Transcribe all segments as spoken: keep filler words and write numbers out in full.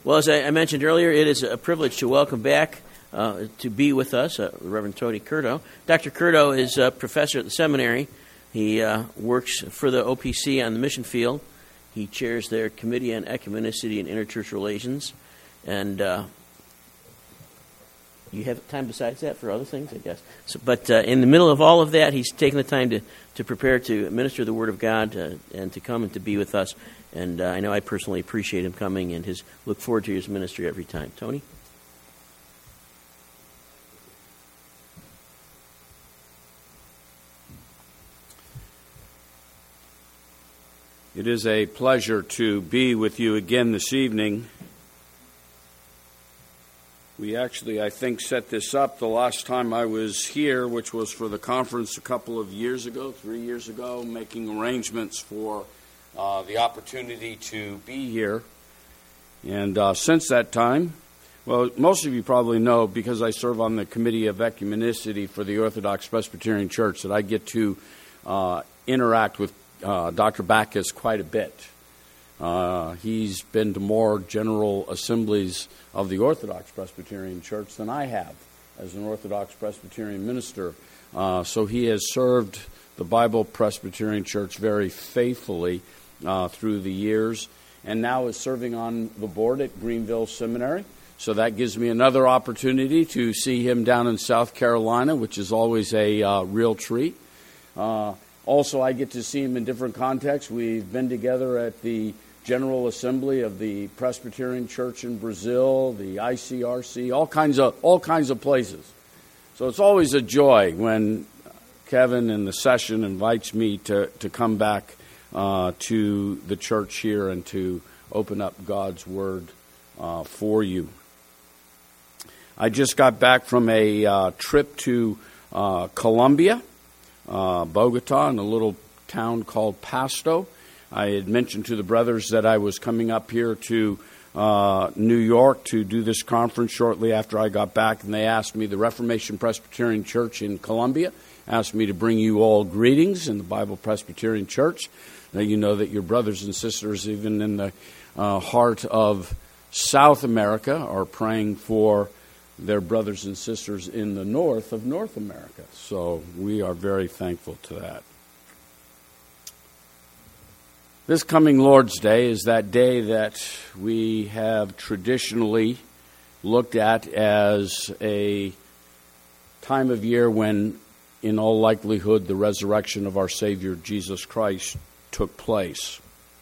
Well, as I, I mentioned earlier, it is a privilege to welcome back uh, to be with us uh, Reverend Tony Curto. Doctor Curto is a professor at the seminary. He uh, works for the O P C on the mission field. He chairs their Committee on Ecumenicity and Interchurch Relations. And uh, you have time besides that for other things, I guess. So, but uh, in the middle of all of that, he's taken the time to, to prepare to minister the Word of God uh, and to come and to be with us. And uh, I know I personally appreciate him coming and his look forward to his ministry every time. Tony? It is a pleasure to be with you again this evening. We actually, I think, set this up the last time I was here, which was for the conference a couple of years ago, three years ago, making arrangements for uh, the opportunity to be here. And uh, since that time, well, most of you probably know, because I serve on the Committee of Ecumenicity for the Orthodox Presbyterian Church, that I get to uh, interact with uh, Doctor Backus quite a bit. Uh, he's been to more general assemblies of the Orthodox Presbyterian Church than I have as an Orthodox Presbyterian minister. Uh, so he has served the Bible Presbyterian Church very faithfully uh, through the years, and now is serving on the board at Greenville Seminary. So that gives me another opportunity to see him down in South Carolina, which is always a uh, real treat. Uh, also, I get to see him in different contexts. We've been together at the General Assembly of the Presbyterian Church in Brazil, the I C R C, all kinds of all kinds of places. So it's always a joy when Kevin in the session invites me to, to come back uh, to the church here and to open up God's Word uh, for you. I just got back from a uh, trip to uh, Colombia, uh, Bogota, in a little town called Pasto. I had mentioned to the brothers that I was coming up here to uh, New York to do this conference shortly after I got back, and they asked me, the Reformation Presbyterian Church in Colombia asked me to bring you all greetings in the Bible Presbyterian Church. Now you know that your brothers and sisters, even in the uh, heart of South America, are praying for their brothers and sisters in the north of North America. So we are very thankful to that. This coming Lord's Day is that day that we have traditionally looked at as a time of year when, in all likelihood, the resurrection of our Savior Jesus Christ took place.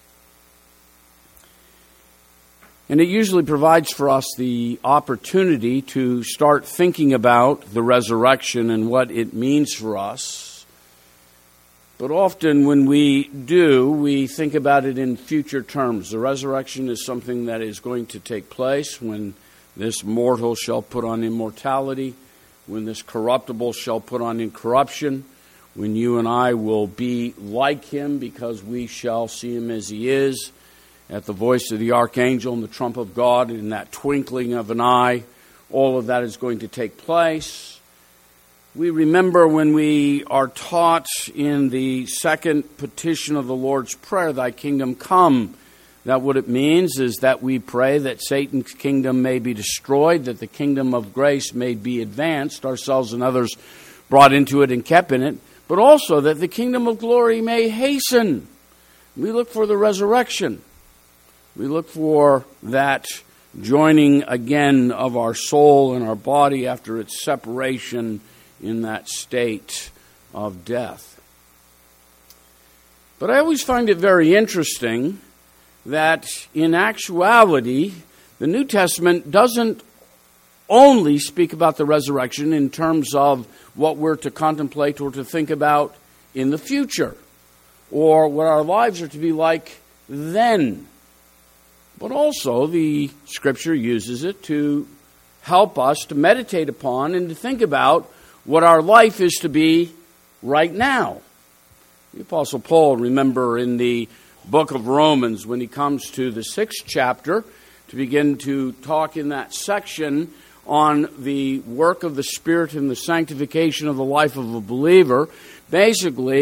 And it usually provides for us the opportunity to start thinking about the resurrection and what it means for us. But often when we do, we think about it in future terms. The resurrection is something that is going to take place when this mortal shall put on immortality, when this corruptible shall put on incorruption, when you and I will be like him because we shall see him as he is, at the voice of the archangel and the trump of God, in that twinkling of an eye. All of that is going to take place. We remember when we are taught in the second petition of the Lord's Prayer, Thy kingdom come, that what it means is that we pray that Satan's kingdom may be destroyed, that the kingdom of grace may be advanced, ourselves and others brought into it and kept in it, but also that the kingdom of glory may hasten. We look for the resurrection. We look for that joining again of our soul and our body after its separation in that state of death. But I always find it very interesting that in actuality, the New Testament doesn't only speak about the resurrection in terms of what we're to contemplate or to think about in the future, or what our lives are to be like then. But also, the Scripture uses it to help us to meditate upon and to think about what our life is to be right now. The Apostle Paul, remember, in the book of Romans, when he comes to the sixth chapter, to begin to talk in that section on the work of the Spirit and the sanctification of the life of a believer, basically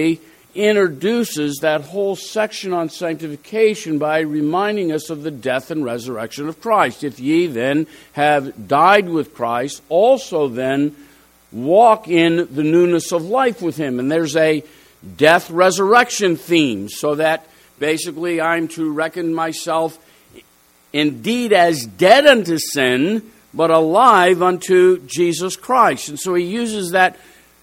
introduces that whole section on sanctification by reminding us of the death and resurrection of Christ. If ye then have died with Christ, also then walk in the newness of life with him. And there's a death-resurrection theme, so that basically I'm to reckon myself indeed as dead unto sin, but alive unto Jesus Christ. And so he uses that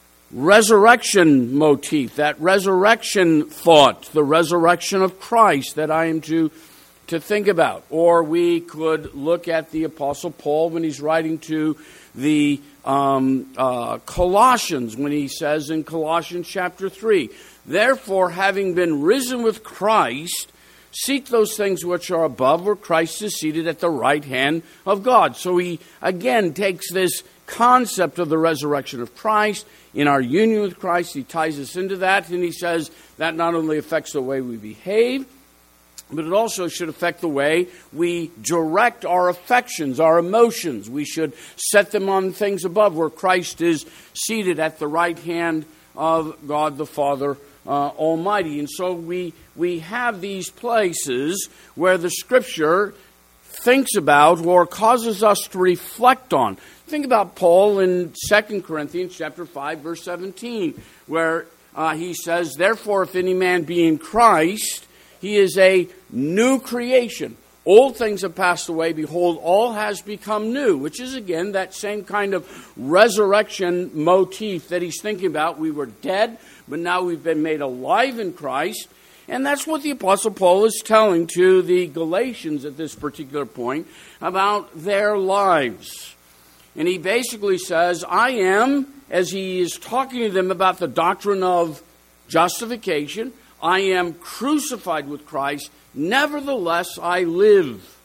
resurrection motif, that resurrection thought, the resurrection of Christ that I am to, to think about. Or we could look at the Apostle Paul when he's writing to the um, uh, Colossians, when he says in Colossians chapter three, therefore, having been risen with Christ, seek those things which are above, where Christ is seated at the right hand of God. So he again takes this concept of the resurrection of Christ, in our union with Christ, he ties us into that, and he says that not only affects the way we behave, but it also should affect the way we direct our affections, our emotions. We should set them on things above, where Christ is seated at the right hand of God the Father uh, Almighty. And so we we have these places where the Scripture thinks about or causes us to reflect on. Think about Paul in Second Corinthians chapter five, verse seventeen, where uh, he says, therefore, if any man be in Christ, he is a new creation. Old things have passed away. Behold, all has become new, which is, again, that same kind of resurrection motif that he's thinking about. We were dead, but now we've been made alive in Christ. And that's what the Apostle Paul is telling to the Galatians at this particular point about their lives. And he basically says, I am, as he is talking to them about the doctrine of justification, I am crucified with Christ, nevertheless I live.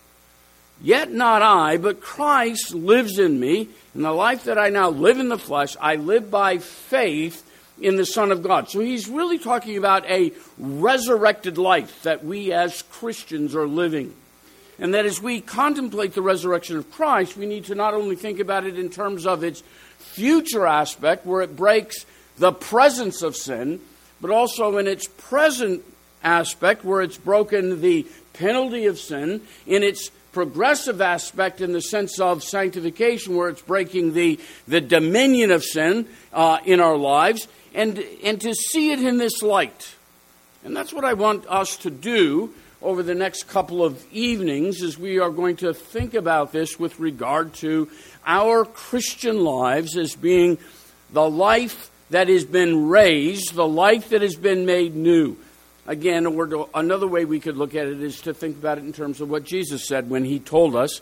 Yet not I, but Christ lives in me. And the life that I now live in the flesh, I live by faith in the Son of God. So he's really talking about a resurrected life that we as Christians are living. And that as we contemplate the resurrection of Christ, we need to not only think about it in terms of its future aspect, where it breaks the presence of sin, but also in its present aspect, where it's broken the penalty of sin, in its progressive aspect in the sense of sanctification, where it's breaking the, the dominion of sin uh, in our lives, and, and to see it in this light. And that's what I want us to do over the next couple of evenings, as we are going to think about this with regard to our Christian lives as being the life that has been raised, the life that has been made new. Again, or to, another way we could look at it is to think about it in terms of what Jesus said when he told us,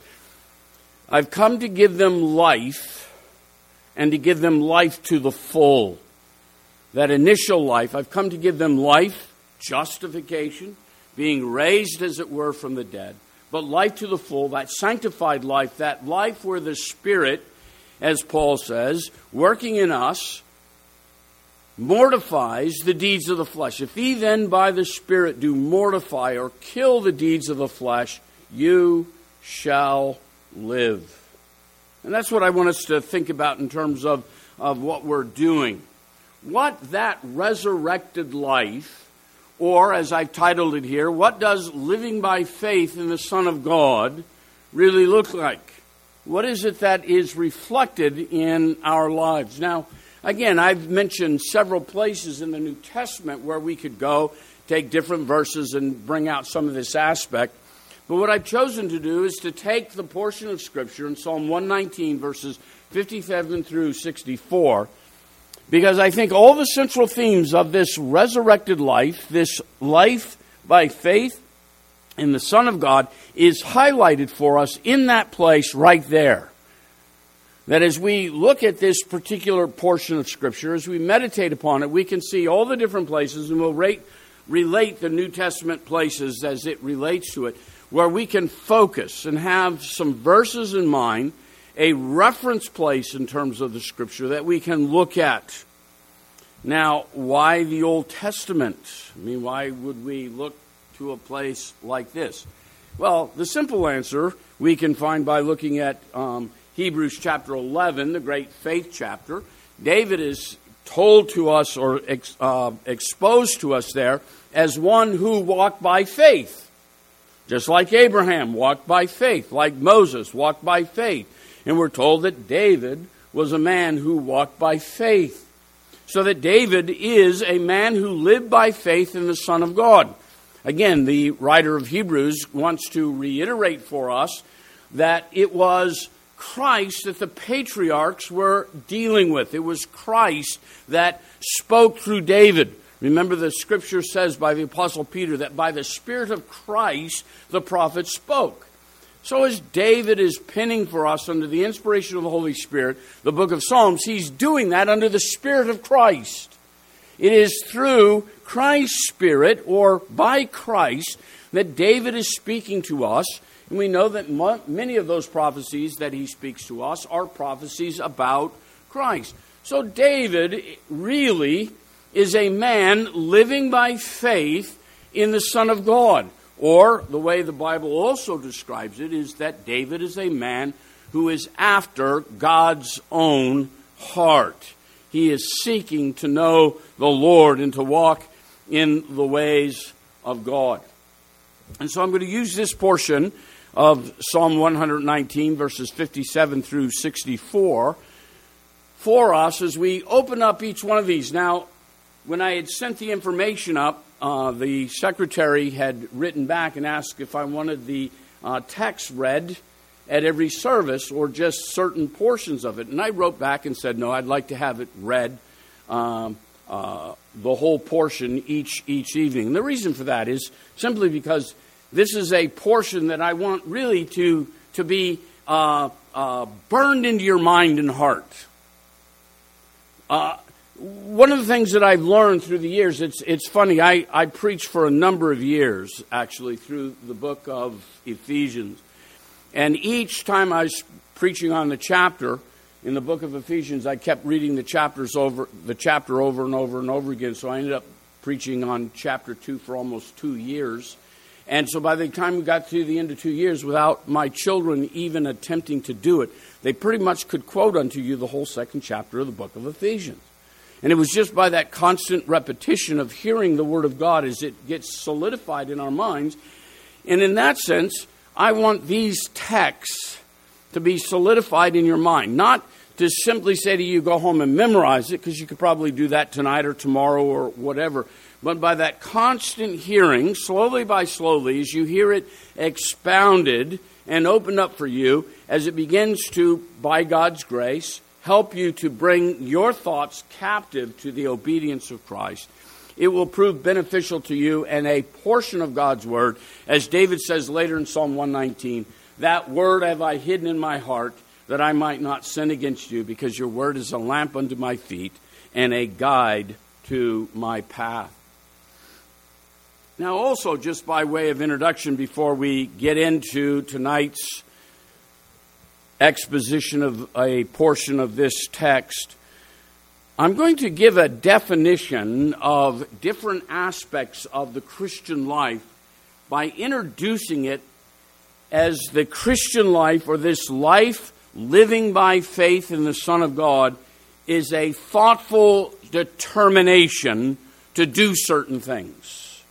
I've come to give them life, and to give them life to the full. That initial life, I've come to give them life, justification, being raised, as it were, from the dead, but life to the full, that sanctified life, that life where the Spirit, as Paul says, working in us, mortifies the deeds of the flesh. If ye then by the Spirit do mortify or kill the deeds of the flesh, you shall live. And that's what I want us to think about in terms of, of what we're doing. What that resurrected life, or, as I've titled it here, what does living by faith in the Son of God really look like? What is it that is reflected in our lives? Now, again, I've mentioned several places in the New Testament where we could go, take different verses and bring out some of this aspect. But what I've chosen to do is to take the portion of Scripture in Psalm one nineteen, verses fifty-seven through sixty-four, because I think all the central themes of this resurrected life, this life by faith in the Son of God, is highlighted for us in that place right there. That as we look at this particular portion of Scripture, as we meditate upon it, we can see all the different places, and we'll rate, relate the New Testament places as it relates to it, where we can focus and have some verses in mind, a reference place in terms of the Scripture that we can look at. Now, why the Old Testament? I mean, why would we look to a place like this? Well, the simple answer we can find by looking at um, Hebrews chapter eleven, the great faith chapter. David is told to us or ex, uh, exposed to us there as one who walked by faith. Just like Abraham walked by faith, like Moses walked by faith. And we're told that David was a man who walked by faith. So that David is a man who lived by faith in the Son of God. Again, the writer of Hebrews wants to reiterate for us that it was Christ that the patriarchs were dealing with. It was Christ that spoke through David. Remember, the scripture says by the Apostle Peter that by the Spirit of Christ the prophets spoke. So as David is penning for us under the inspiration of the Holy Spirit, the book of Psalms, he's doing that under the Spirit of Christ. It is through Christ's Spirit, or by Christ, that David is speaking to us. And we know that many of those prophecies that he speaks to us are prophecies about Christ. So David really is a man living by faith in the Son of God. Or, the way the Bible also describes it, is that David is a man who is after God's own heart. He is seeking to know the Lord and to walk in the ways of God. And so I'm going to use this portion of Psalm one nineteen, verses fifty-seven through sixty-four, for us as we open up each one of these. Now, when I had sent the information up, uh, the secretary had written back and asked if I wanted the uh, text read at every service or just certain portions of it. And I wrote back and said, no, I'd like to have it read, um, uh, the whole portion each each evening. And the reason for that is simply because this is a portion that I want really to, to be uh, uh, burned into your mind and heart. Uh, one of the things that I've learned through the years, it's it's funny, I, I preached for a number of years, actually, through the book of Ephesians. And each time I was preaching on the chapter in the book of Ephesians, I kept reading the chapters over the chapter over and over and over again. So I ended up preaching on chapter two for almost two years. And so by the time we got to the end of two years, without my children even attempting to do it, they pretty much could quote unto you the whole second chapter of the book of Ephesians. And it was just by that constant repetition of hearing the Word of God as it gets solidified in our minds. And in that sense, I want these texts to be solidified in your mind. Not to simply say to you, go home and memorize it, because you could probably do that tonight or tomorrow or whatever. But by that constant hearing, slowly by slowly, as you hear it expounded and opened up for you, as it begins to, by God's grace, help you to bring your thoughts captive to the obedience of Christ, it will prove beneficial to you, and a portion of God's Word, as David says later in Psalm one nineteen, that word have I hidden in my heart, that I might not sin against you, because your word is a lamp unto my feet and a guide to my path. Now also, just by way of introduction, before we get into tonight's exposition of a portion of this text, I'm going to give a definition of different aspects of the Christian life by introducing it as the Christian life, or this life living by faith in the Son of God, is a thoughtful determination to do certain things.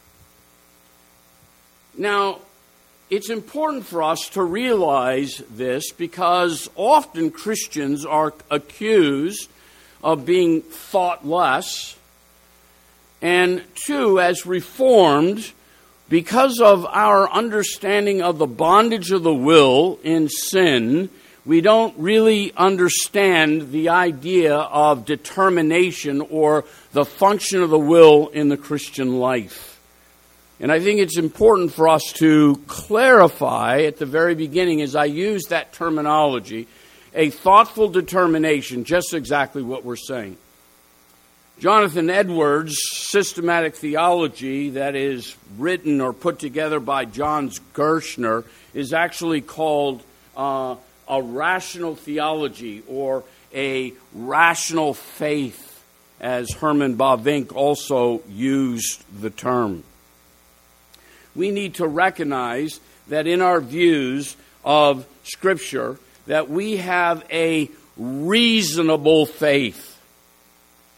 Now, it's important for us to realize this, because often Christians are accused of being thoughtless, and two, as Reformed, because of our understanding of the bondage of the will in sin, we don't really understand the idea of determination or the function of the will in the Christian life. And I think it's important for us to clarify at the very beginning, as I use that terminology, a thoughtful determination, just exactly what we're saying. Jonathan Edwards' systematic theology, that is written or put together by John Gershner, is actually called uh, a rational theology, or a rational faith, as Herman Bavinck also used the term. We need to recognize that in our views of Scripture, that we have a reasonable faith.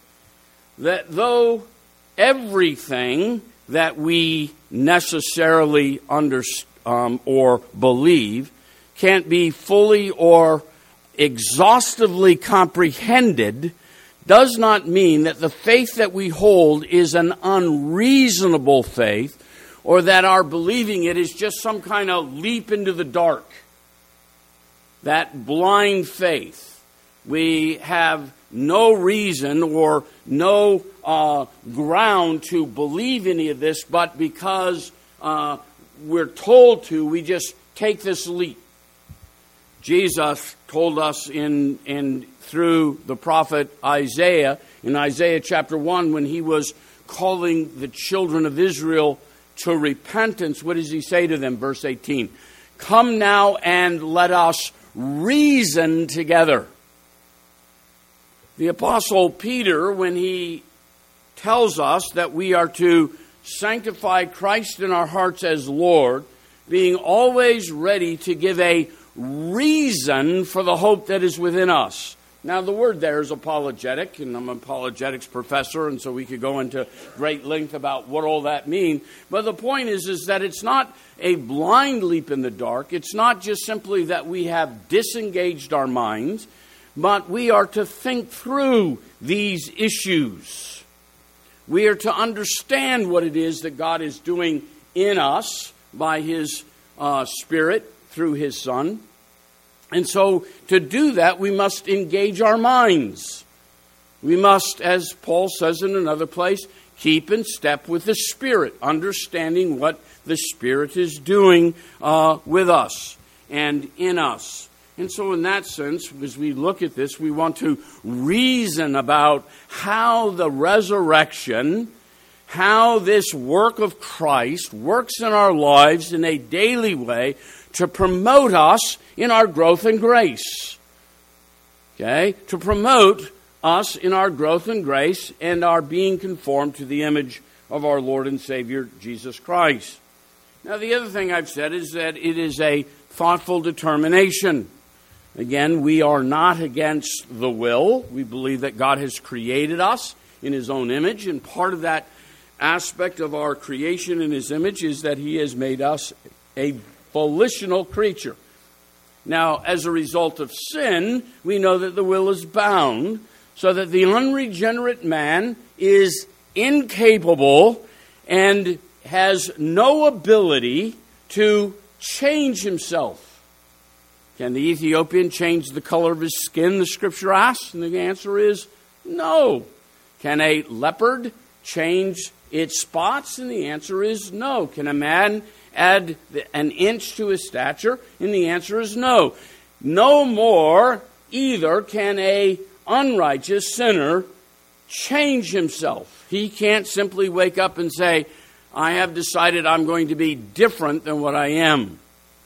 that though everything that we necessarily understand um, or believe can't be fully or exhaustively comprehended, does not mean that the faith that we hold is an unreasonable faith, or that our believing it is just some kind of leap into the dark. That blind faith. We have no reason or no uh, ground to believe any of this, but because uh, we're told to, we just take this leap. Jesus told us in, in through the prophet Isaiah, in Isaiah chapter one, when he was calling the children of Israel to repentance, what does he say to them? Verse eighteen, "Come now and let us reason together." The Apostle Peter, when he tells us that we are to sanctify Christ in our hearts as Lord, being always ready to give a reason for the hope that is within us. Now, the word there is apologetic, and I'm an apologetics professor, and so we could go into great length about what all that means. But the point is, is that it's not a blind leap in the dark. It's not just simply that we have disengaged our minds, but we are to think through these issues. We are to understand what it is that God is doing in us by His uh, Spirit through His Son. And so to do that, we must engage our minds. We must, as Paul says in another place, keep in step with the Spirit, understanding what the Spirit is doing uh, with us and in us. And so in that sense, as we look at this, we want to reason about how the resurrection, how this work of Christ works in our lives in a daily way to promote us in our growth in grace. Okay? To promote us in our growth in grace and our being conformed to the image of our Lord and Savior, Jesus Christ. Now, the other thing I've said is that it is a thoughtful determination. Again, we are not against the will. We believe that God has created us in His own image, and part of that aspect of our creation in His image is that He has made us a volitional creature. Now, as a result of sin, we know that the will is bound, so that the unregenerate man is incapable and has no ability to change himself. Can the Ethiopian change the color of his skin, the Scripture asks? And the answer is no. Can a leopard change its spots? And the answer is no. Can a man add an inch to his stature? And the answer is no. No more either can a unrighteous sinner change himself. He can't simply wake up and say, I have decided I'm going to be different than what I am.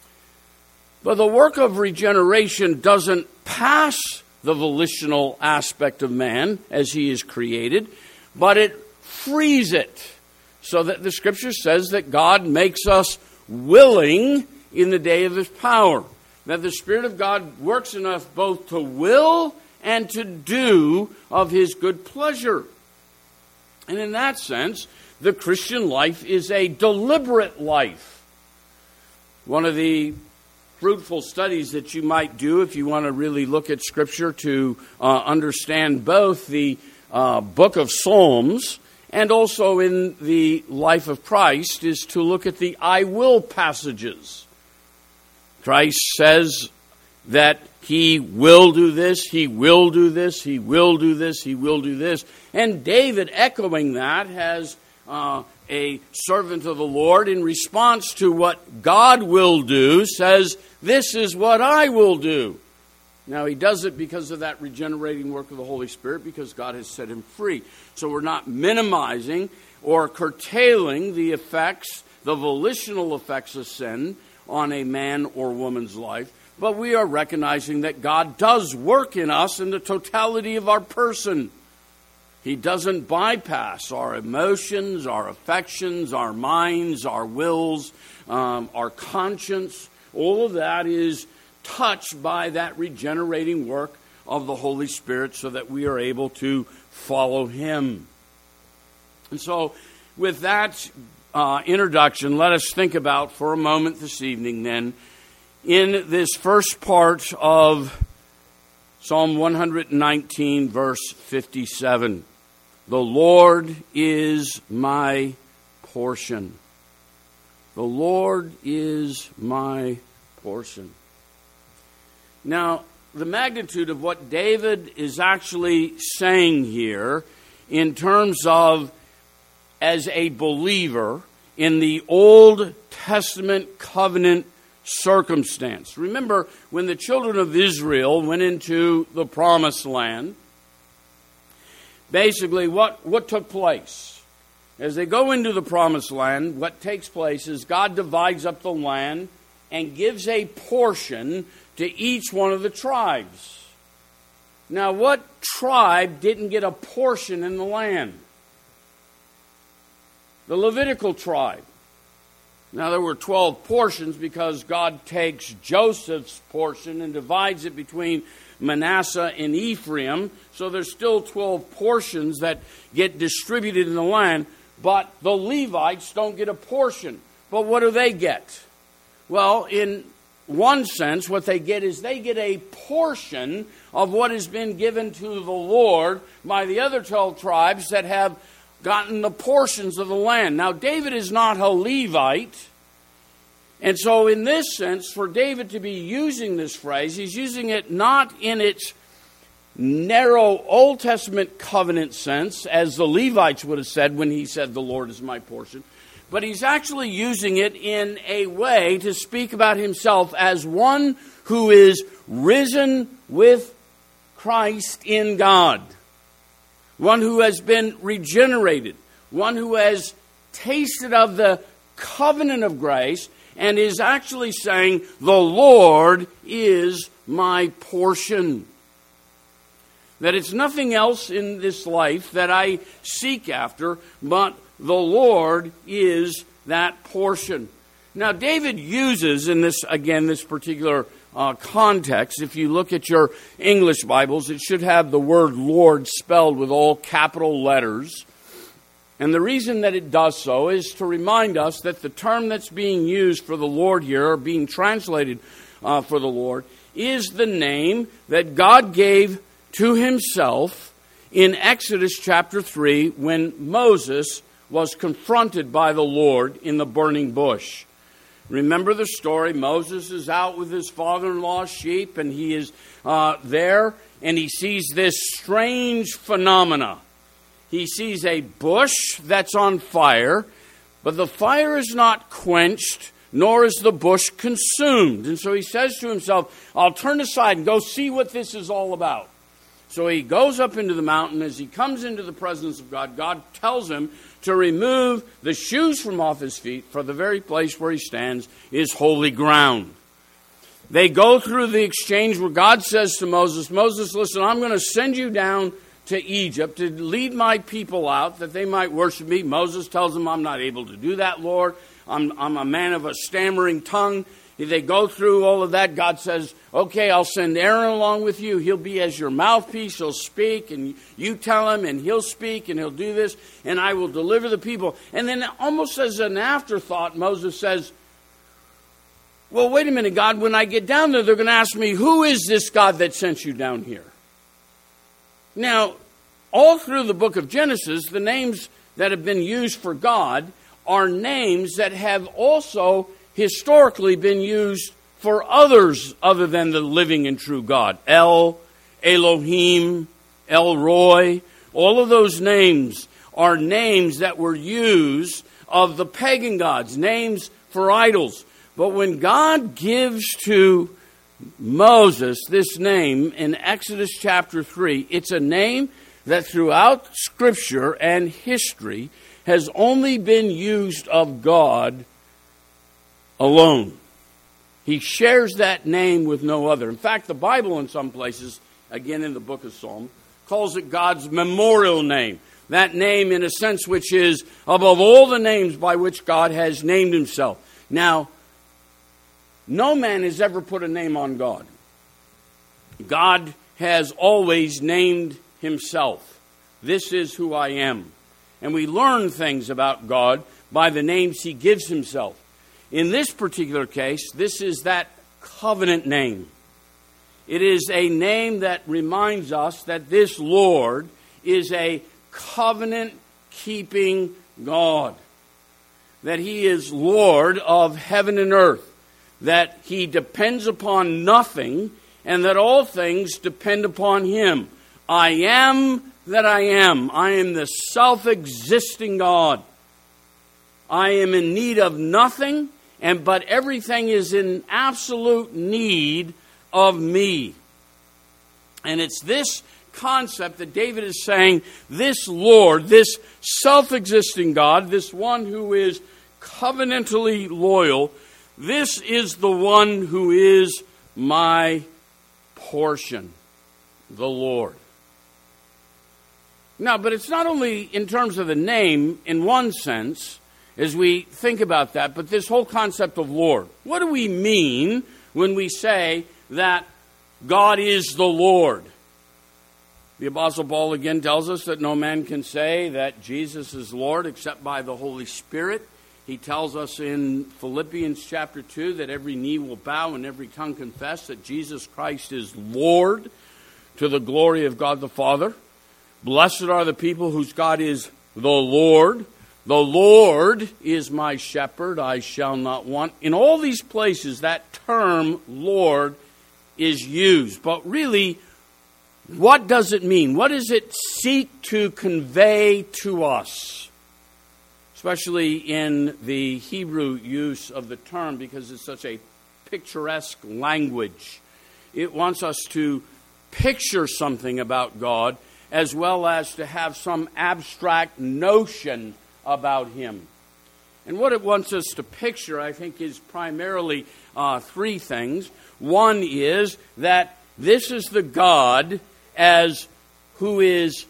But the work of regeneration doesn't pass the volitional aspect of man as he is created, but it frees it, so that the Scripture says that God makes us willing in the day of His power. That the Spirit of God works in us both to will and to do of His good pleasure. And in that sense, the Christian life is a deliberate life. One of the fruitful studies that you might do if you want to really look at Scripture to uh, understand both the uh, book of Psalms and also in the life of Christ is to look at the I will passages. Christ says that He will do this, He will do this, He will do this, He will do this. And David, echoing that, has uh, a servant of the Lord, in response to what God will do, says, this is what I will do. Now, he does it because of that regenerating work of the Holy Spirit, because God has set him free. So we're not minimizing or curtailing the effects, the volitional effects of sin on a man or woman's life, but we are recognizing that God does work in us in the totality of our person. He doesn't bypass our emotions, our affections, our minds, our wills, um, our conscience. All of that is touched by that regenerating work of the Holy Spirit so that we are able to follow Him. And so with that uh, introduction, let us think about for a moment this evening then, in this first part of Psalm one nineteen, verse fifty-seven. The Lord is my portion. The Lord is my portion. Now, the magnitude of what David is actually saying here in terms of as a believer in the Old Testament covenant circumstance. Remember, when the children of Israel went into the Promised Land, basically what, what took place? As they go into the Promised Land, what takes place is God divides up the land and gives a portion to each one of the tribes. Now, what tribe didn't get a portion in the land? The Levitical tribe. Now, there were twelve portions because God takes Joseph's portion and divides it between Manasseh and Ephraim. So there's still twelve portions that get distributed in the land, but the Levites don't get a portion. But what do they get? Well, in one sense, what they get is they get a portion of what has been given to the Lord by the other twelve tribes that have gotten the portions of the land. Now, David is not a Levite. And so in this sense, for David to be using this phrase, he's using it not in its narrow Old Testament covenant sense, as the Levites would have said when he said, the Lord is my portion, but he's actually using it in a way to speak about himself as one who is risen with Christ in God. One who has been regenerated. One who has tasted of the covenant of grace and is actually saying, the Lord is my portion. That it's nothing else in this life that I seek after, but the Lord is that portion. Now, David uses in this, again, this particular uh, context, if you look at your English Bibles, it should have the word Lord spelled with all capital letters. And the reason that it does so is to remind us that the term that's being used for the Lord here, or being translated uh, for the Lord, is the name that God gave to himself in Exodus chapter three when Moses was confronted by the Lord in the burning bush. Remember the story. Moses is out with his father-in-law's sheep, and he is uh, there, and he sees this strange phenomena. He sees a bush that's on fire, but the fire is not quenched, nor is the bush consumed. And so he says to himself, I'll turn aside and go see what this is all about. So he goes up into the mountain. As he comes into the presence of God, God tells him to remove the shoes from off his feet, for the very place where he stands is holy ground. They go through the exchange where God says to Moses, Moses, listen, I'm going to send you down to Egypt to lead my people out that they might worship me. Moses tells him, I'm not able to do that, Lord. I'm, I'm a man of a stammering tongue. They go through all of that. God says, okay, I'll send Aaron along with you. He'll be as your mouthpiece. He'll speak, and you tell him, and he'll speak, and he'll do this, and I will deliver the people. And then almost as an afterthought, Moses says, well, wait a minute, God, when I get down there, they're going to ask me, who is this God that sent you down here? Now, all through the book of Genesis, the names that have been used for God are names that have also historically been used for others other than the living and true God. El, Elohim, El Roy, all of those names are names that were used of the pagan gods, names for idols. But when God gives to Moses this name in Exodus chapter three, it's a name that throughout Scripture and history has only been used of God alone. He shares that name with no other. In fact, the Bible in some places, again in the book of Psalm, calls it God's memorial name. That name, in a sense, which is above all the names by which God has named himself. Now, no man has ever put a name on God. God has always named himself. This is who I am. and we learn things about God by the names he gives himself. In this particular case, this is that covenant name. It is a name that reminds us that this Lord is a covenant-keeping God, that he is Lord of heaven and earth, that he depends upon nothing, and that all things depend upon him. I am that I am. I am the self-existing God. I am in need of nothing, and but everything is in absolute need of me. And it's this concept that David is saying, this Lord, this self-existing God, this one who is covenantally loyal, this is the one who is my portion, the Lord. Now, but it's not only in terms of the name, in one sense, as we think about that, but this whole concept of Lord. What do we mean when we say that God is the Lord? The Apostle Paul again tells us that no man can say that Jesus is Lord except by the Holy Spirit. He tells us in Philippians chapter two that every knee will bow and every tongue confess that Jesus Christ is Lord, to the glory of God the Father. Blessed are the people whose God is the Lord. The Lord is my shepherd, I shall not want. In all these places, that term Lord is used. But really, what does it mean? What does it seek to convey to us? Especially in the Hebrew use of the term, because it's such a picturesque language. It wants us to picture something about God, as well as to have some abstract notion about him. And what it wants us to picture, I think, is primarily uh, three things. One is that this is the God as who is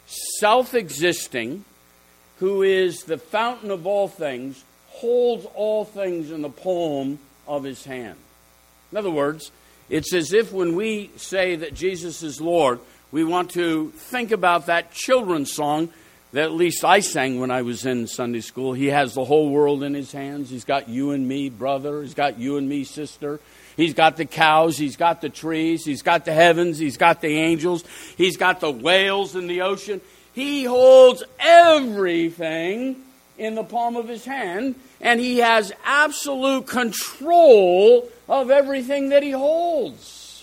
self-existing, who is the fountain of all things, holds all things in the palm of his hand. In other words, it's as if when we say that Jesus is Lord, we want to think about that children's song that at least I sang when I was in Sunday school. He has the whole world in his hands. He's got you and me, brother. He's got you and me, sister. He's got the cows. He's got the trees. He's got the heavens. He's got the angels. He's got the whales in the ocean. He holds everything in the palm of his hand, and he has absolute control of everything that he holds.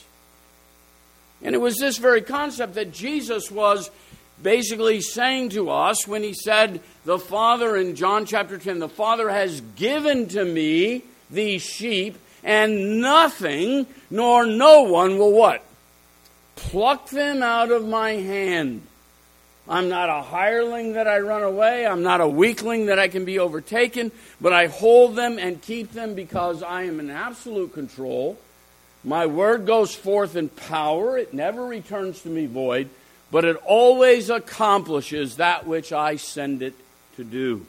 And it was this very concept that Jesus was basically saying to us when he said, the Father, in John chapter ten, the Father has given to me these sheep, and nothing nor no one will what? Pluck them out of my hand. I'm not a hireling that I run away. I'm not a weakling that I can be overtaken, but I hold them and keep them because I am in absolute control. My word goes forth in power. It never returns to me void, but it always accomplishes that which I send it to do.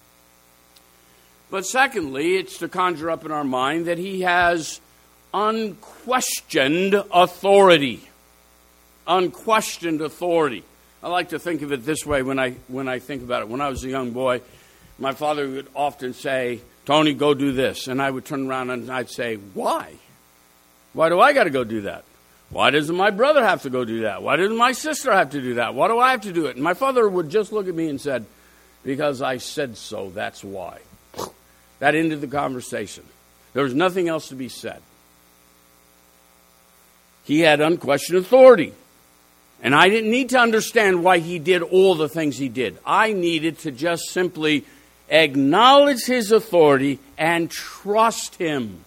But secondly, it's to conjure up in our mind that he has unquestioned authority. Unquestioned authority. I like to think of it this way when I when I think about it. When I was a young boy, my father would often say, Tony, go do this. And I would turn around and I'd say, why? Why do I got to go do that? Why doesn't my brother have to go do that? Why doesn't my sister have to do that? Why do I have to do it? And my father would just look at me and said, because I said so, that's why. That ended the conversation. There was nothing else to be said. He had unquestioned authority. And I didn't need to understand why he did all the things he did. I needed to just simply acknowledge his authority and trust him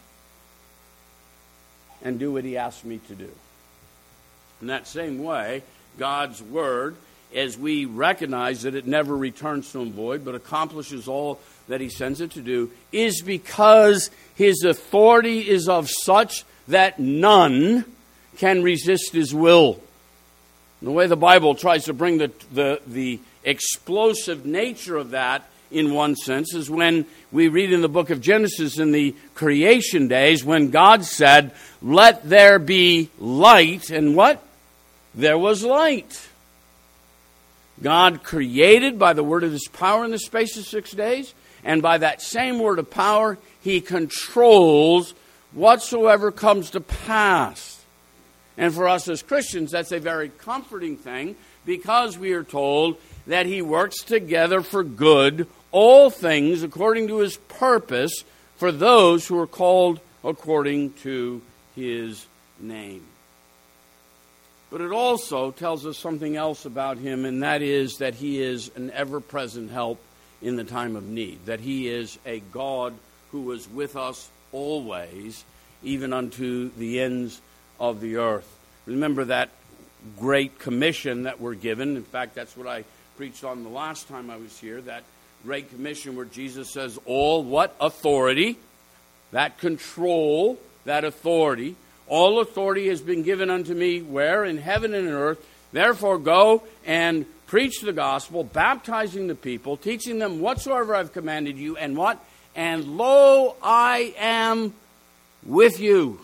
and do what he asked me to do. In that same way, God's word, as we recognize that it never returns to him void, but accomplishes all that he sends it to do, is because his authority is of such that none can resist his will. And the way the Bible tries to bring the, the, the explosive nature of that, in one sense, is when we read in the book of Genesis in the creation days, when God said, let there be light, and what? There was light. God created by the word of his power in the space of six days, and by that same word of power, he controls whatsoever comes to pass. And for us as Christians, that's a very comforting thing, because we are told that he works together for good all things according to his purpose for those who are called according to his name. But it also tells us something else about him, and that is that he is an ever-present help in the time of need, that he is a God who is with us always, even unto the ends of the earth. Remember that great commission that we're given. In fact, that's what I preached on the last time I was here, that great commission where Jesus says, all what? Authority, that control, that authority, all authority has been given unto me, where? In heaven and in earth. Therefore go and preach the gospel, baptizing the people, teaching them whatsoever I've commanded you, and what? And lo, I am with you.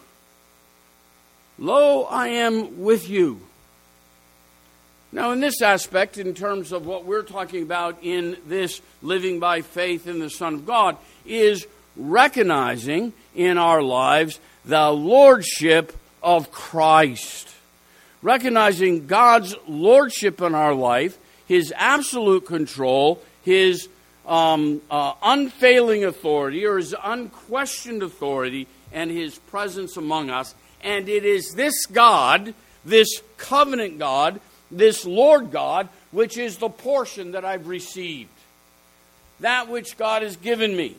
Lo, I am with you. Now, in this aspect, in terms of what we're talking about in this living by faith in the Son of God, is recognizing in our lives the lordship of Christ. Recognizing God's lordship in our life, his absolute control, his um, uh, unfailing authority, or his unquestioned authority, and his presence among us. And it is this God, this covenant God, this Lord God, which is the portion that I've received. That which God has given me.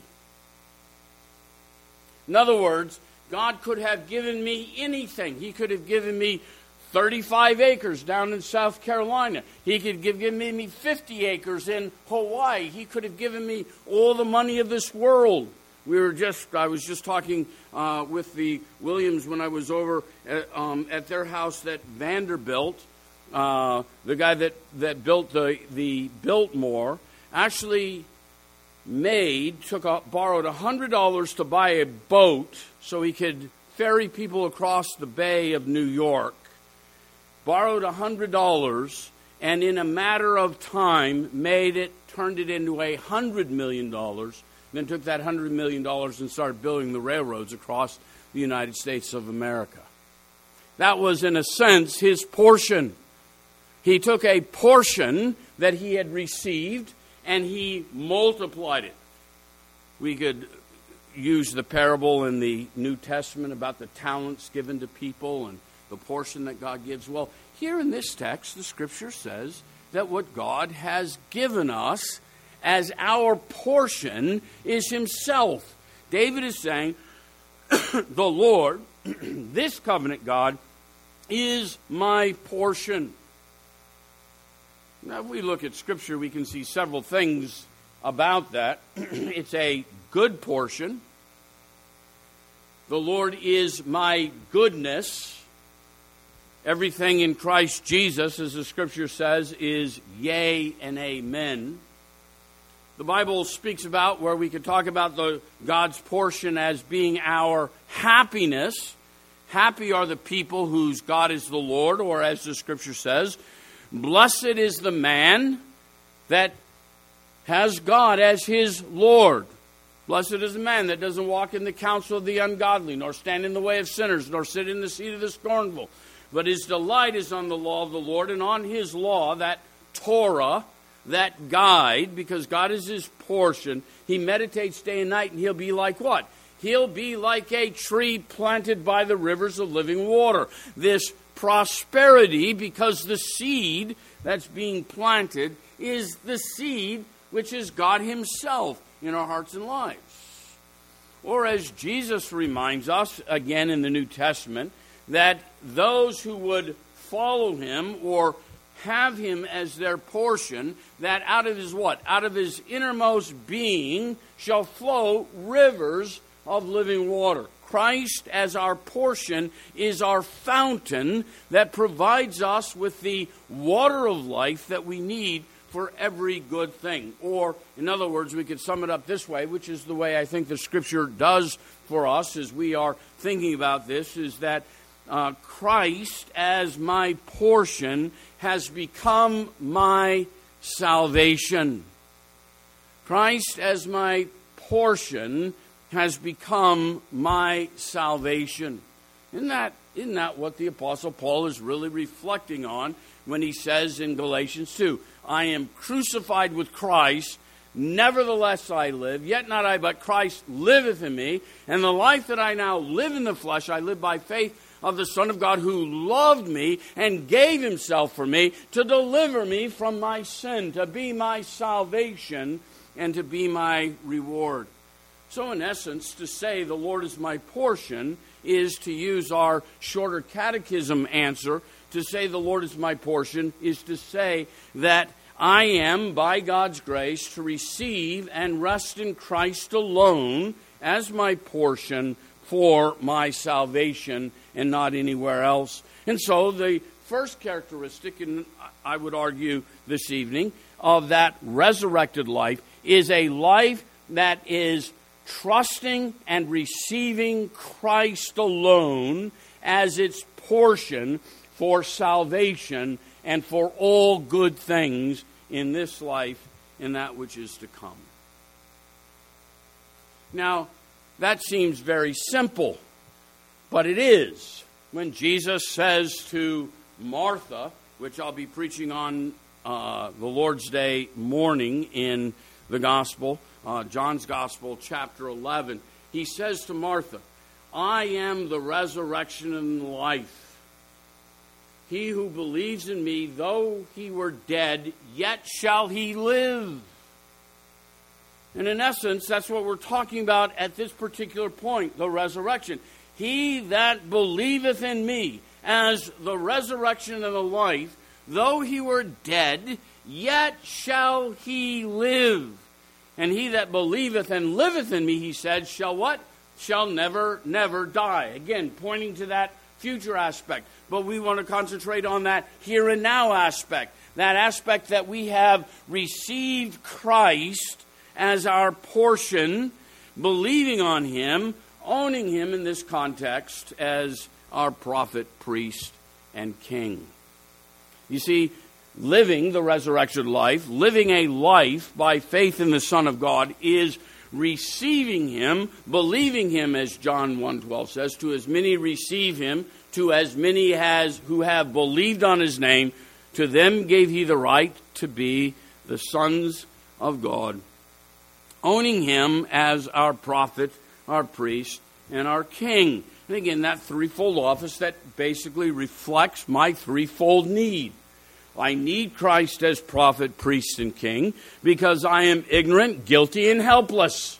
In other words, God could have given me anything. He could have given me thirty-five acres down in South Carolina. He could have given me fifty acres in Hawaii. He could have given me all the money of this world. We were just, I was just talking uh, with the Williams when I was over at, um, at their house at Vanderbilt. Uh, the guy that, that built the, the Biltmore actually made, took a, borrowed one hundred dollars to buy a boat so he could ferry people across the Bay of New York. Borrowed one hundred dollars, and in a matter of time made it, turned it into one hundred million dollars, then took that one hundred million dollars and started building the railroads across the United States of America. That was, in a sense, his portion. He took a portion that he had received and he multiplied it. We could use the parable in the New Testament about the talents given to people and the portion that God gives. Well, here in this text, the Scripture says that what God has given us as our portion is himself. David is saying, the Lord, this covenant God, is my portion. Now, if we look at Scripture, we can see several things about that. It's a good portion. The Lord is my goodness. Everything in Christ Jesus, as the Scripture says, is yea and amen. The Bible speaks about where we could talk about the God's portion as being our happiness. Happy are the people whose God is the Lord, or as the Scripture says, blessed is the man that has God as his Lord. Blessed is the man that doesn't walk in the counsel of the ungodly, nor stand in the way of sinners, nor sit in the seat of the scornful. But his delight is on the law of the Lord, and on his law, that Torah, that guide, because God is his portion, he meditates day and night, and he'll be like what? He'll be like a tree planted by the rivers of living water. This prosperity, because the seed that's being planted is the seed which is God himself in our hearts and lives. Or as Jesus reminds us, again in the New Testament, that those who would follow him or have him as their portion, that out of his what? Out of his innermost being shall flow rivers of living water. Christ as our portion is our fountain that provides us with the water of life that we need for every good thing. Or, in other words, we could sum it up this way, which is the way I think the Scripture does for us as we are thinking about this, is that uh, Christ as my portion has become my salvation. Christ as my portion has become my salvation. Isn't that, isn't that what the Apostle Paul is really reflecting on when he says in Galatians two, I am crucified with Christ, nevertheless I live, yet not I, but Christ liveth in me, and the life that I now live in the flesh, I live by faith of the Son of God who loved me and gave himself for me to deliver me from my sin, to be my salvation and to be my reward. So in essence, to say the Lord is my portion is, to use our shorter catechism answer, to say the Lord is my portion is to say that I am, by God's grace, to receive and rest in Christ alone as my portion for my salvation and not anywhere else. And so the first characteristic, and I would argue this evening, of that resurrected life is a life that is trusting and receiving Christ alone as its portion for salvation and for all good things in this life and that which is to come. Now, that seems very simple, but it is. When Jesus says to Martha, which I'll be preaching on uh, the Lord's Day morning in the Gospel, uh, John's Gospel, chapter eleven, he says to Martha, I am the resurrection and the life. He who believes in me, though he were dead, yet shall he live. And in essence, that's what we're talking about at this particular point, the resurrection. He that believeth in me, as the resurrection and the life, though he were dead, yet shall he live. And he that believeth and liveth in me, he said, shall what? Shall never, never die. Again, pointing to that future aspect. But we want to concentrate on that here and now aspect. That aspect that we have received Christ as our portion, believing on him, owning him in this context as our prophet, priest, and king. You see, living the resurrected life, living a life by faith in the Son of God, is receiving him, believing him, as John one twelve says, to as many receive him, to as many as who have believed on his name, to them gave he the right to be the sons of God, owning him as our prophet, our priest, and our king. And again, that threefold office that basically reflects my threefold need. I need Christ as prophet, priest, and king because I am ignorant, guilty, and helpless.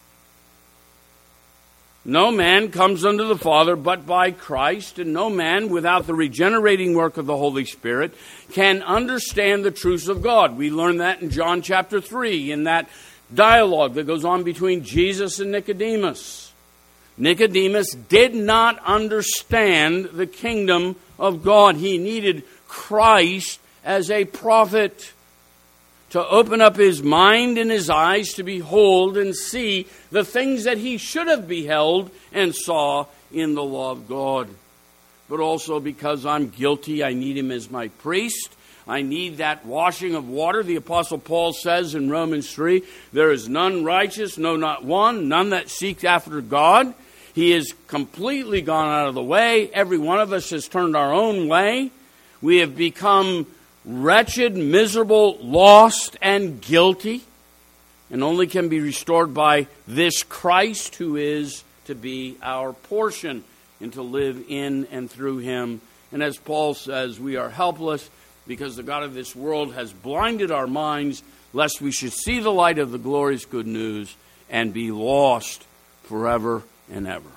No man comes unto the Father but by Christ, and no man without the regenerating work of the Holy Spirit can understand the truths of God. We learn that in John chapter three, in that dialogue that goes on between Jesus and Nicodemus. Nicodemus did not understand the kingdom of God. He needed Christ as a prophet to open up his mind and his eyes to behold and see the things that he should have beheld and saw in the law of God. But also because I'm guilty, I need him as my priest. I need that washing of water. The Apostle Paul says in Romans three, there is none righteous, no, not one, none that seeks after God. He has completely gone out of the way. Every one of us has turned our own way. We have become wretched, miserable, lost, and guilty, and only can be restored by this Christ who is to be our portion and to live in and through him. And as Paul says, we are helpless because the God of this world has blinded our minds, lest we should see the light of the glorious good news and be lost forever and ever.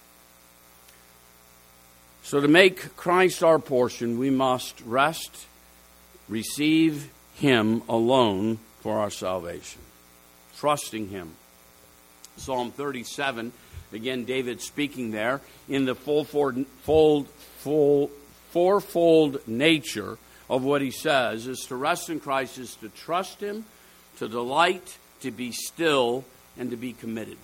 So to make Christ our portion, we must rest, receive him alone for our salvation, trusting him. Psalm thirty-seven, again, David speaking there, in the full, fold, full, full, fourfold nature of what he says, is to rest in Christ, is to trust him, to delight, to be still, and to be committed.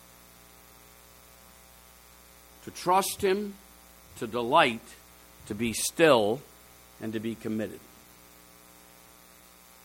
To trust him, to delight, to be still, and to be committed.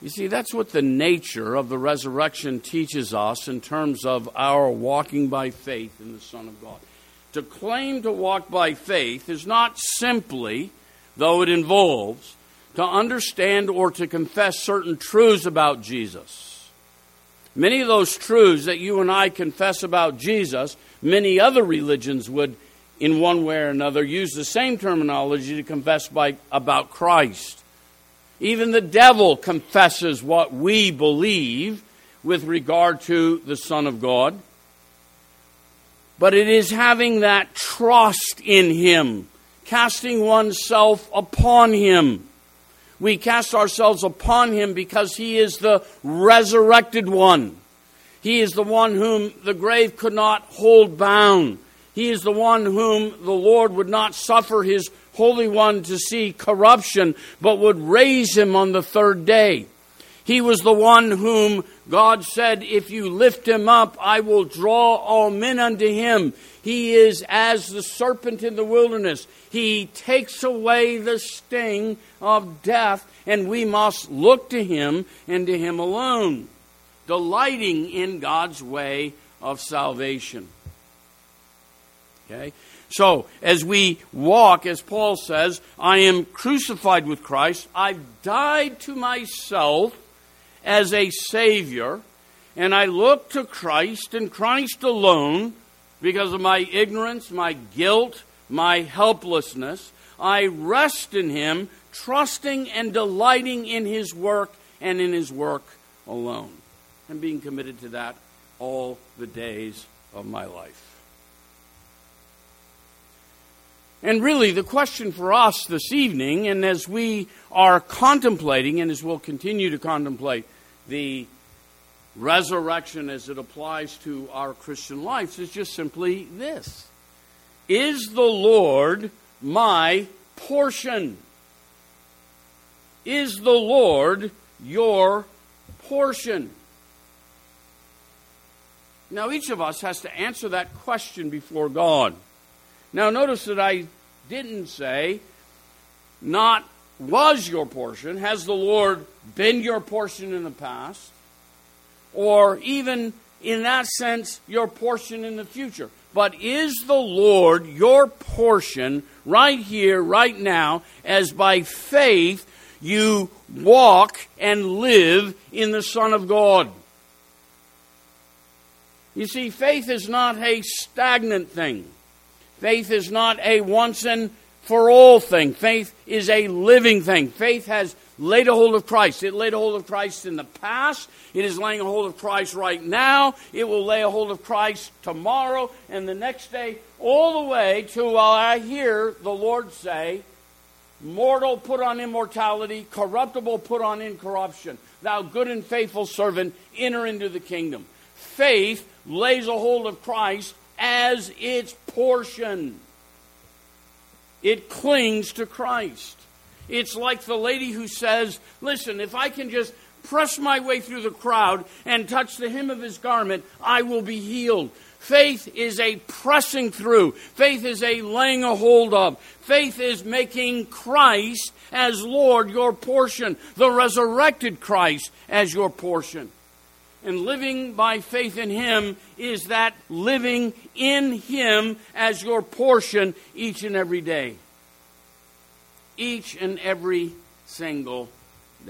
You see, that's what the nature of the resurrection teaches us in terms of our walking by faith in the Son of God. To claim to walk by faith is not simply, though it involves, to understand or to confess certain truths about Jesus. Many of those truths that you and I confess about Jesus, many other religions would, in one way or another, use the same terminology to confess by, about Christ. Even the devil confesses what we believe with regard to the Son of God. But it is having that trust in Him, casting oneself upon Him. We cast ourselves upon Him because He is the resurrected one. He is the one whom the grave could not hold bound. He is the one whom the Lord would not suffer His Holy One to see corruption, but would raise Him on the third day. He was the one whom God said, if you lift Him up, I will draw all men unto Him. He is as the serpent in the wilderness. He takes away the sting of death, and we must look to Him and to Him alone, delighting in God's way of salvation. Okay? So, as we walk, as Paul says, I am crucified with Christ. I've died to myself as a Savior, and I look to Christ and Christ alone because of my ignorance, my guilt, my helplessness. I rest in Him, trusting and delighting in His work and in His work alone, and being committed to that all the days of my life. And really, the question for us this evening, and as we are contemplating, and as we'll continue to contemplate the resurrection as it applies to our Christian lives, is just simply this. Is the Lord my portion? Is the Lord your portion? Now, each of us has to answer that question before God. Now, notice that I didn't say, not was your portion. Has the Lord been your portion in the past? Or even, in that sense, your portion in the future. But is the Lord your portion right here, right now, as by faith you walk and live in the Son of God? You see, faith is not a stagnant thing. Faith is not a once and for all thing. Faith is a living thing. Faith has laid a hold of Christ. It laid a hold of Christ in the past. It is laying a hold of Christ right now. It will lay a hold of Christ tomorrow and the next day, all the way to while I hear the Lord say, mortal put on immortality, corruptible put on incorruption. Thou good and faithful servant, enter into the kingdom. Faith lays a hold of Christ as its portion. It clings to Christ. It's like the lady who says, listen, if I can just press my way through the crowd and touch the hem of His garment, I will be healed. Faith is a pressing through. Faith is a laying a hold of. Faith is making Christ as Lord your portion, the resurrected Christ as your portion. And living by faith in Him is that living in Him as your portion each and every day. Each and every single day.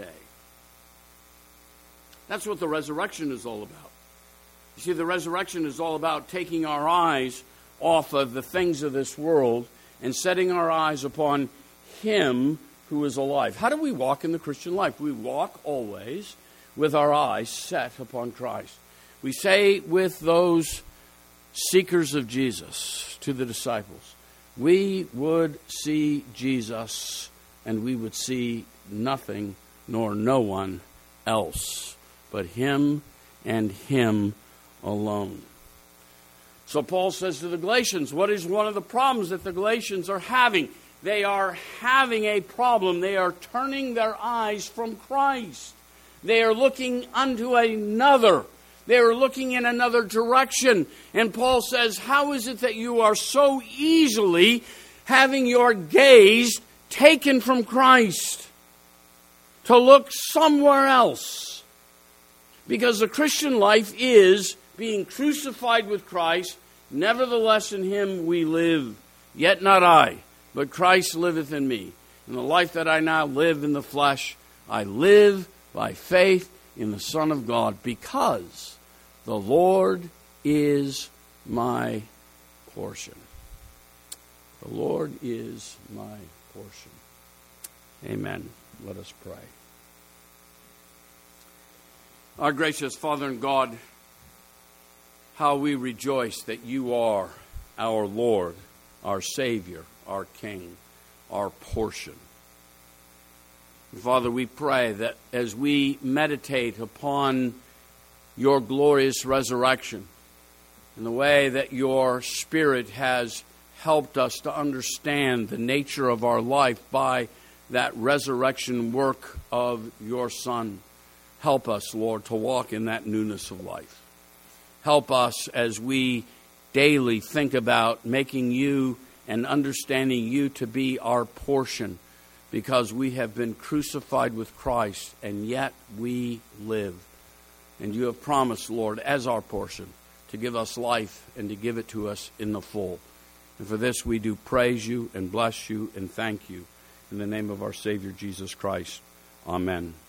That's what the resurrection is all about. You see, the resurrection is all about taking our eyes off of the things of this world and setting our eyes upon Him who is alive. How do we walk in the Christian life? We walk always with our eyes set upon Christ. We say with those seekers of Jesus to the disciples, we would see Jesus and we would see nothing nor no one else but Him and Him alone. So Paul says to the Galatians, what is one of the problems that the Galatians are having? They are having a problem. They are turning their eyes from Christ. They are looking unto another. They are looking in another direction. And Paul says, how is it that you are so easily having your gaze taken from Christ? to look somewhere else. Because the Christian life is being crucified with Christ. Nevertheless in him we live, yet not I, but Christ liveth in me. In the life that I now live in the flesh, I live by faith in the Son of God, because the Lord is my portion. The Lord is my portion. Amen. Let us pray. Our gracious Father and God, how we rejoice that you are our Lord, our Savior, our King, our portion. And Father, we pray that as we meditate upon your glorious resurrection and the way that your Spirit has helped us to understand the nature of our life by that resurrection work of your Son, help us, Lord, to walk in that newness of life. Help us as we daily think about making you and understanding you to be our portion, because we have been crucified with Christ, and yet we live. And you have promised, Lord, as our portion, to give us life and to give it to us in the full. And for this we do praise you and bless you and thank you. In the name of our Savior, Jesus Christ. Amen.